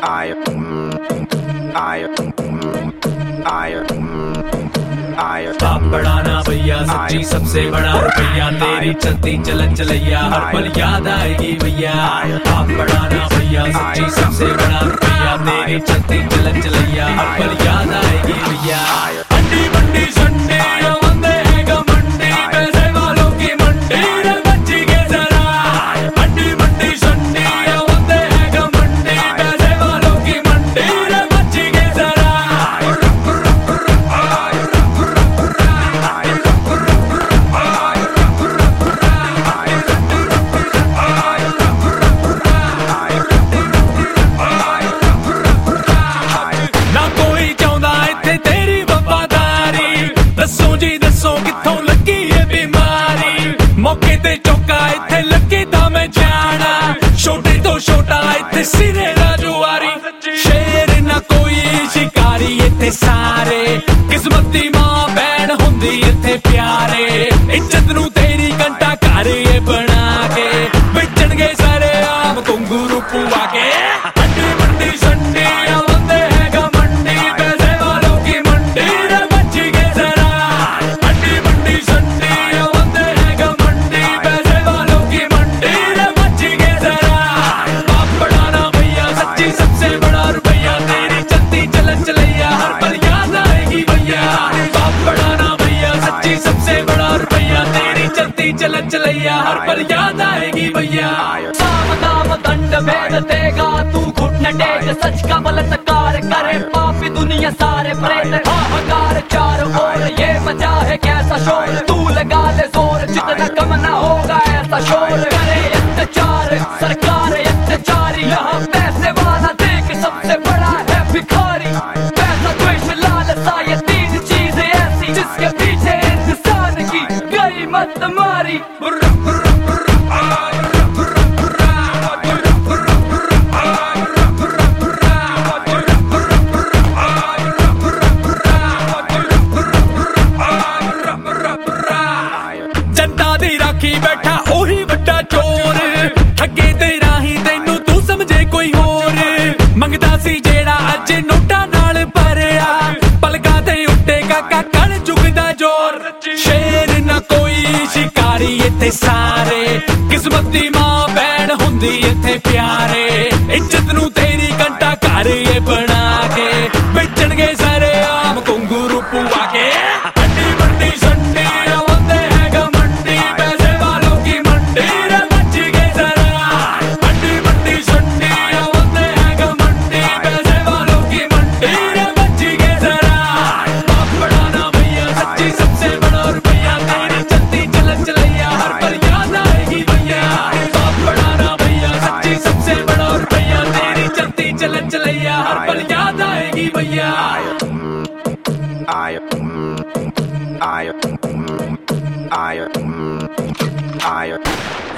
बाप बढ़ाना भैया सच्ची सबसे बड़ा रुपया, तेरी चलती चलन चलैया हर पल याद आएगी भैया। बाप बढ़ाना भैया सच्ची सबसे बड़ा रुपया, तेरी चलती चलन चलैया हर पल याद आएगी भैया। अंडी मंडी संडी वंदे है घमंडी, पैसे वालों की मंडी रे बच्ची के जरा। अंडी मंडी संडी वंदे है घमंडी, पैसे वालों की मंडी रे बच्ची के जरा। ना कोई चाहता इत्थे तेरी वफादारी, दसो जी दसो कित्थों लगी ये बीमारी। मौके ते चौका इत्थे लगे तां मैं जाना, छोटे तो छोटा इत्थे सिरे दा जुआरी। शेर ना कोई शिकारी इत्थे सारे, किस्मत दी मां भैन हुंदी इत्थे प्यारे। इज्जत नूं तेरी घंटा घर ये बना के, बेचणगे सारे आम घुंगरू पुआ के। अंडी मंडी संडी वंदे है घमंडी, पैसे वालों की मंडी रे बच्ची के जरा। अंडी मंडी संडी वंदे है घमंडी, पैसे वालों की मंडी रे बच्ची के जरा। बाप बढ़ाना भैया सच्ची सबसे बड़ा रुपया, तेरी चलती चलन चलैया हर पल याद आएगी भैया। बाप बढ़ाना भैया सच्ची सबसे बड़ा रुपया, तेरी चलती चलन चलैया हर पल याद आएगी भैया। साम दाम दंड भेद देगा तू घुटने टेक, सच का बलात्कार करे पापी दुनिया सारे प्रेत। हाहाकार चारों ओर ये मचा है कैसा शोर, तू लगा ले जोर जितना कम ना होगा ऐसा शोर। करे अत्याचार सरकार अत्याचारी, यहाँ पैसे वाला देख सबसे बड़ा है भिखारी। पैसा द्वेष लालसा ये तीन चीजें ऐसी, जिसके पीछे इंसान की गई मत मारी। जनता दी राखी बैठा ओही वड्डा चोर, ठगे ते राही तैनू तू समझे कोई होर। मंगदा सी जेड़ा अज नोटा नाल भरिया, पलका ते उठेगा कल चुगदा जोर। शेर ना कोई शिकारी इत्थे सारे, किस्मत दी मां भैन हुंदी इत्थे प्यारे। इज्जत नूं तेरी घंटा घर ये बना के, बेचणगे सारे आम घुंगरू पुआ के। अंडी मंडी संडी वंदे है घमंडी, पैसे वालों की मंडी रे बच्ची के जरा। अंडी मंडी संडी वंदे है घमंडी, पैसे वालों की मंडी रे बच्ची के जरा। बाप बढ़ाना भैया सच्ची सबसे बड़ा रुपया, तेरी चलती चलन चलैया हर पल याद आएगी भैया। बाप बढ़ाना भैया सच्ची सबसे बड़ा रुपया, तेरी चलती चलन चलैया हर पल याद आएगी भैया। I